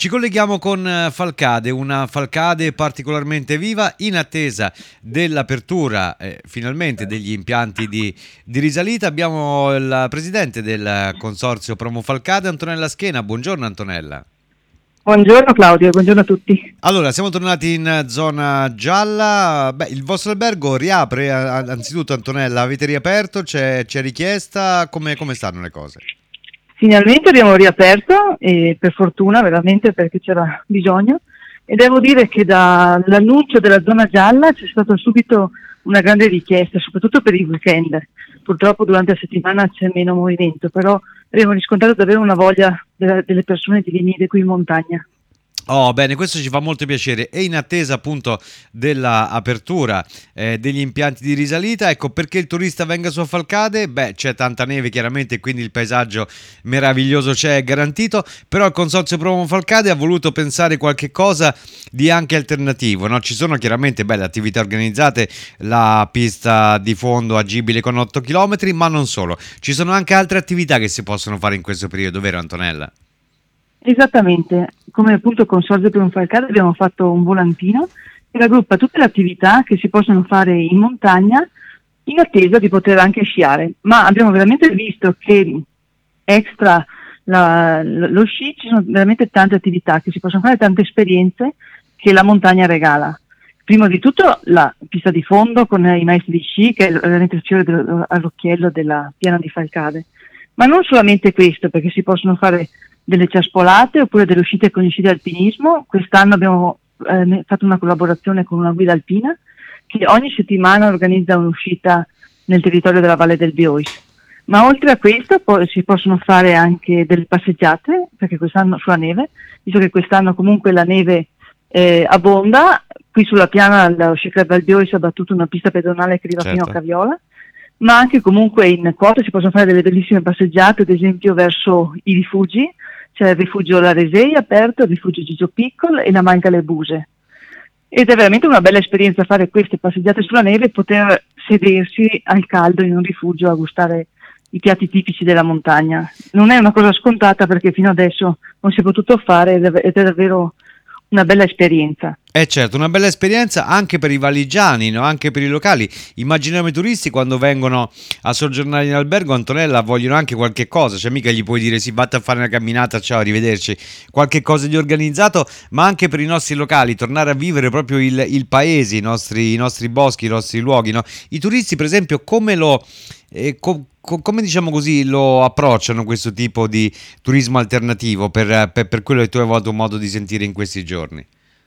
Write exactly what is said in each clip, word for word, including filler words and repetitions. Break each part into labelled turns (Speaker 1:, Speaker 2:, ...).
Speaker 1: Ci colleghiamo con eh, Falcade, una Falcade particolarmente viva in attesa dell'apertura eh, finalmente degli impianti di, di risalita. Abbiamo il presidente del consorzio Promo Falcade, Antonella Schena. Buongiorno Antonella.
Speaker 2: Buongiorno Claudio, buongiorno a tutti.
Speaker 1: Allora, siamo tornati in zona gialla. Beh, il vostro albergo riapre, eh, anzitutto Antonella, avete riaperto? C'è, c'è richiesta? Come, come stanno le cose?
Speaker 2: Finalmente abbiamo riaperto e per fortuna veramente perché c'era bisogno e devo dire che dall'annuncio della zona gialla c'è stata subito una grande richiesta, soprattutto per i weekend. Purtroppo durante la settimana c'è meno movimento, però abbiamo riscontrato davvero una voglia della, delle persone di venire qui in montagna.
Speaker 1: Oh, bene, questo ci fa molto piacere. E in attesa appunto dell'apertura eh, degli impianti di risalita, ecco perché il turista venga su a Falcade. Beh, c'è tanta neve chiaramente, quindi il paesaggio meraviglioso c'è, è garantito. Però il consorzio Promo Falcade ha voluto pensare qualche cosa di anche alternativo, no? Ci sono chiaramente belle attività organizzate, la pista di fondo agibile con otto chilometri, ma non solo. Ci sono anche altre attività che si possono fare in questo periodo, vero Antonella?
Speaker 2: Esattamente, come appunto Consorzio per un Falcade abbiamo fatto un volantino che raggruppa tutte le attività che si possono fare in montagna in attesa di poter anche sciare, ma abbiamo veramente visto che extra la, lo sci ci sono veramente tante attività che si possono fare, tante esperienze che la montagna regala. Prima di tutto la pista di fondo con i maestri di sci, che è veramente il fiore all'occhiello della piana di Falcade, ma non solamente questo, perché si possono fare delle ciaspolate oppure delle uscite con gli sci di alpinismo. Quest'anno abbiamo eh, fatto una collaborazione con una guida alpina che ogni settimana organizza un'uscita nel territorio della Valle del Biois. Ma oltre a questo poi si possono fare anche delle passeggiate, perché quest'anno sulla neve, visto che quest'anno comunque la neve eh, abbonda. Qui sulla piana lo Sci Club del Biois ha battuto una pista pedonale che arriva
Speaker 1: Certo.
Speaker 2: fino a Caviola, ma anche comunque in quota si possono fare delle bellissime passeggiate, ad esempio verso i rifugi. C'è il rifugio La Resei aperto, il rifugio Gigio Piccol e la Manca Le Buse. Ed è veramente una bella esperienza fare queste passeggiate sulla neve e poter sedersi al caldo in un rifugio a gustare i piatti tipici della montagna. Non è una cosa scontata perché fino adesso non si è potuto fare ed è davvero una bella esperienza.
Speaker 1: Eh certo, una bella esperienza anche per i valigiani, no? Anche per i locali. Immaginiamo i turisti quando vengono a soggiornare in albergo, Antonella, vogliono anche qualche cosa, cioè mica gli puoi dire sì, vatta a fare una camminata, ciao, arrivederci, qualche cosa di organizzato, ma anche per i nostri locali, tornare a vivere proprio il, il paese, i nostri, i nostri boschi, i nostri luoghi, no? I turisti per esempio come lo... Eh, co- co- come diciamo così lo approcciano questo tipo di turismo alternativo per, per, per quello che tu hai avuto modo di sentire in questi giorni?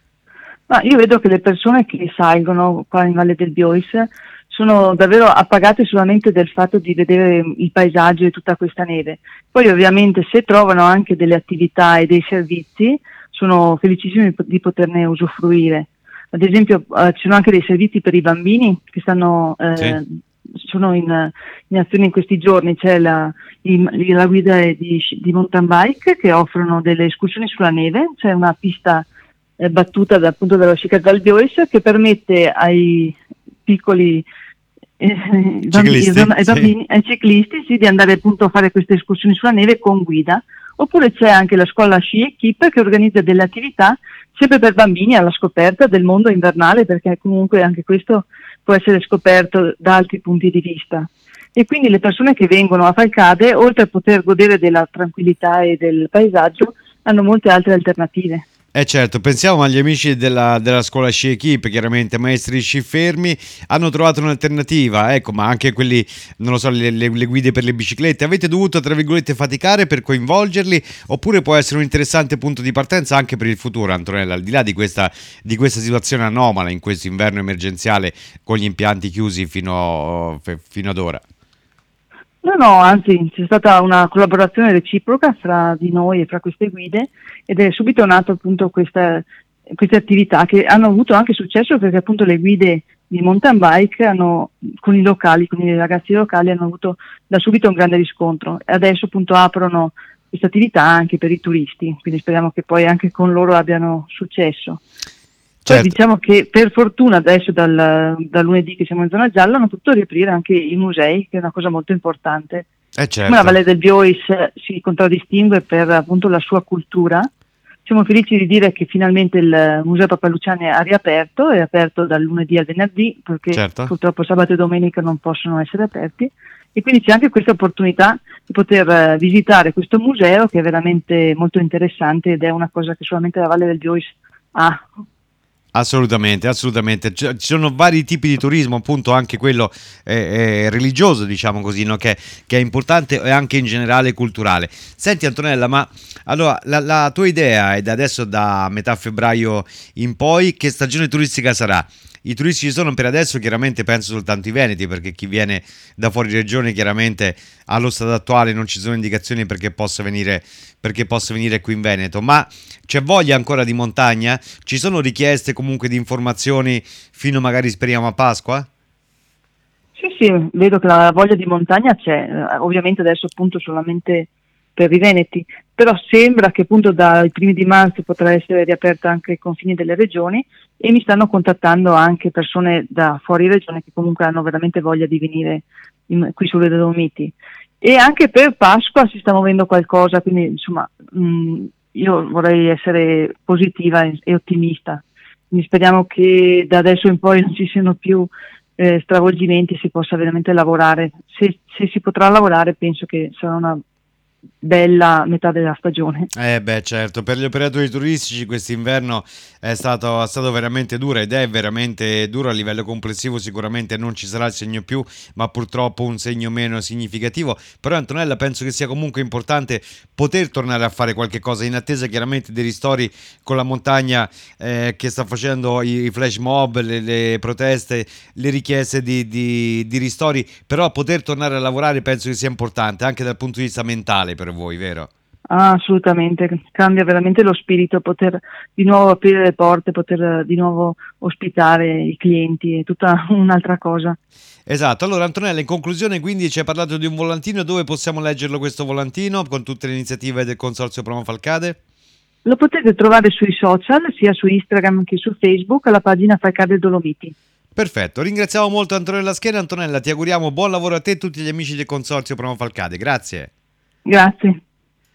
Speaker 2: Ma io vedo che le persone che salgono qua in Valle del Biois sono davvero appagate solamente del fatto di vedere il paesaggio e tutta questa neve. Poi ovviamente se trovano anche delle attività e dei servizi sono felicissimi di poterne usufruire. Ad esempio eh, ci sono anche dei servizi per i bambini che stanno eh,
Speaker 1: Sì.
Speaker 2: sono in, in azione in questi giorni. C'è la, il, la guida di, di mountain bike che offrono delle escursioni sulla neve, c'è una pista eh, battuta dal punto dello Sci Club del Biois che permette ai piccoli eh,
Speaker 1: Ciclisti,
Speaker 2: bambini, ai,
Speaker 1: sì.
Speaker 2: bambini, ai ciclisti sì, di andare appunto a fare queste escursioni sulla neve con guida. Oppure c'è anche la scuola Sci Equip che organizza delle attività sempre per bambini alla scoperta del mondo invernale, perché comunque anche questo può essere scoperto da altri punti di vista. E quindi le persone che vengono a Falcade, oltre a poter godere della tranquillità e del paesaggio, hanno molte altre alternative.
Speaker 1: Eh certo, pensiamo agli amici della, della scuola Sci Equip, chiaramente maestri sci fermi, hanno trovato un'alternativa, ecco, ma anche quelli, non lo so, le, le, le guide per le biciclette, avete dovuto, tra virgolette, faticare per coinvolgerli, oppure può essere un interessante punto di partenza anche per il futuro, Antonella, al di là di questa, di questa situazione anomala in questo inverno emergenziale con gli impianti chiusi fino, fino ad ora?
Speaker 2: No, no, anzi c'è stata una collaborazione reciproca fra di noi e fra queste guide ed è subito nato appunto questa, queste attività che hanno avuto anche successo perché appunto le guide di mountain bike hanno, con i locali, con i ragazzi locali hanno avuto da subito un grande riscontro e adesso appunto aprono questa attività anche per i turisti, quindi speriamo che poi anche con loro abbiano successo. Poi
Speaker 1: Certo.
Speaker 2: diciamo che per fortuna adesso dal, da lunedì che siamo in zona gialla hanno potuto riaprire anche i musei, che è una cosa molto importante.
Speaker 1: Eh certo.
Speaker 2: Come la Valle del Biois si contraddistingue per appunto la sua cultura, Siamo felici di dire che finalmente il Museo Papa Luciani ha riaperto, è aperto dal lunedì al venerdì, perché
Speaker 1: Certo.
Speaker 2: purtroppo sabato e domenica non possono essere aperti, e quindi c'è anche questa opportunità di poter eh, visitare questo museo, che è veramente molto interessante ed è una cosa che solamente la Valle del Joyce ha.
Speaker 1: Assolutamente, assolutamente. Ci ci sono vari tipi di turismo, appunto anche quello eh, eh, religioso, diciamo così, no? che, che è importante e anche in generale culturale. Senti Antonella, ma allora la, la tua idea è da adesso, da metà febbraio in poi, che stagione turistica sarà? I turisti ci sono per adesso, chiaramente penso soltanto i veneti, perché chi viene da fuori regione chiaramente allo stato attuale non ci sono indicazioni perché possa venire, perché possa venire qui in Veneto, ma c'è voglia ancora di montagna? Ci sono richieste comunque di informazioni fino magari speriamo a Pasqua?
Speaker 2: Sì, sì, vedo che la voglia di montagna c'è, eh, ovviamente adesso appunto solamente per i veneti, però sembra che appunto dai primi di marzo potrà essere riaperta anche i confini delle regioni, e mi stanno contattando anche persone da fuori regione che comunque hanno veramente voglia di venire in- qui sulle Dolomiti. E anche per Pasqua si sta muovendo qualcosa, quindi insomma mh, io vorrei essere positiva e, e ottimista. Quindi speriamo che da adesso in poi non ci siano più eh, stravolgimenti, si possa veramente lavorare. Se, se si potrà lavorare penso che sarà una bella metà della stagione.
Speaker 1: Eh beh certo, per gli operatori turistici quest'inverno è stato, è stato veramente duro ed è veramente duro a livello complessivo, sicuramente non ci sarà il segno più, ma purtroppo un segno meno significativo, però Antonella penso che sia comunque importante poter tornare a fare qualche cosa in attesa chiaramente dei ristori con la montagna eh, che sta facendo i, i flash mob, le, le proteste, le richieste di, di, di ristori, però poter tornare a lavorare penso che sia importante anche dal punto di vista mentale per voi, vero?
Speaker 2: Ah, assolutamente, cambia veramente lo spirito poter di nuovo aprire le porte, poter eh, di nuovo ospitare i clienti, è tutta un'altra cosa.
Speaker 1: Esatto, allora Antonella, in conclusione quindi ci hai parlato di un volantino, dove possiamo leggerlo questo volantino con tutte le iniziative del Consorzio Promo Falcade?
Speaker 2: Lo potete trovare sui social, sia su Instagram che su Facebook, alla pagina Falcade Dolomiti.
Speaker 1: Perfetto, ringraziamo molto Antonella Schena. Antonella, ti auguriamo buon lavoro a te e a tutti gli amici del Consorzio Promo Falcade, grazie.
Speaker 2: Grazie.